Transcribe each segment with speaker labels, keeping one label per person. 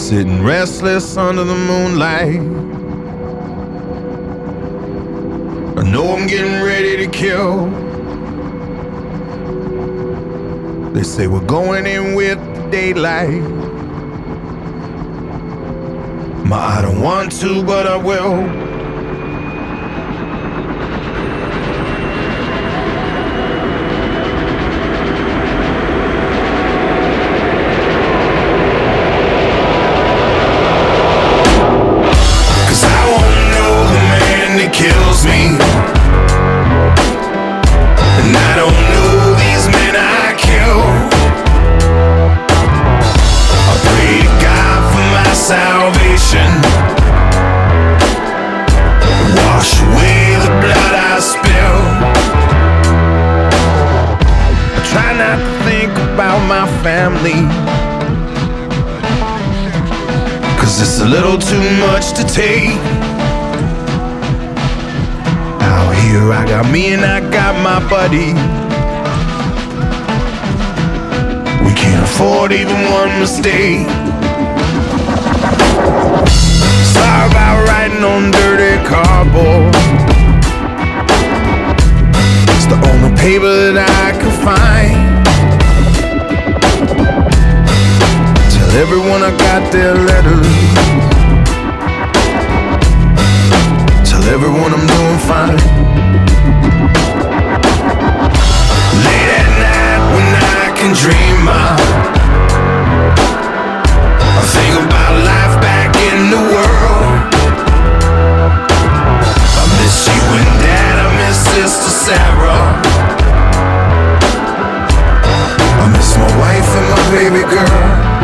Speaker 1: sitting restless under the moonlight. I know I'm getting ready to kill. They say we're going in with the daylight. I don't want to, but I will.
Speaker 2: Kills me, and I don't know these men I kill. I pray to God for my salvation. Wash away the blood I spill.
Speaker 1: I try not to think about my family, 'cause it's a little too much to take. Here I got me and I got my buddy. We can't afford even one mistake. Sorry about writing on dirty cardboard. It's the only paper that I could find. Tell everyone I got their letters. Tell everyone I'm doing fine.
Speaker 2: Late at night when I can dream of, I think about life back in the world. I miss you and Dad, I miss Sister Sarah.
Speaker 1: I miss my wife and my baby girl.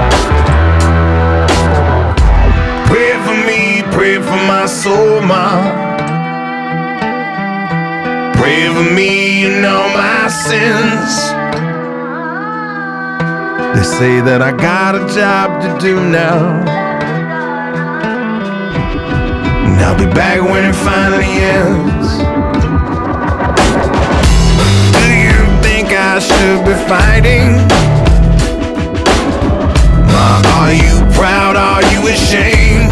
Speaker 1: Pray for me, pray for my soul, Mom. Pray for me and all my sins. They say that I got a job to do now, and I'll be back when it finally ends. Do you think I should be fighting? Ma, are you proud? Are you ashamed?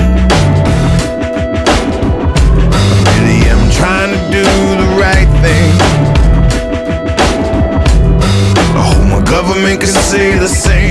Speaker 1: I really am trying to do the right thing. I hope my government can say the same.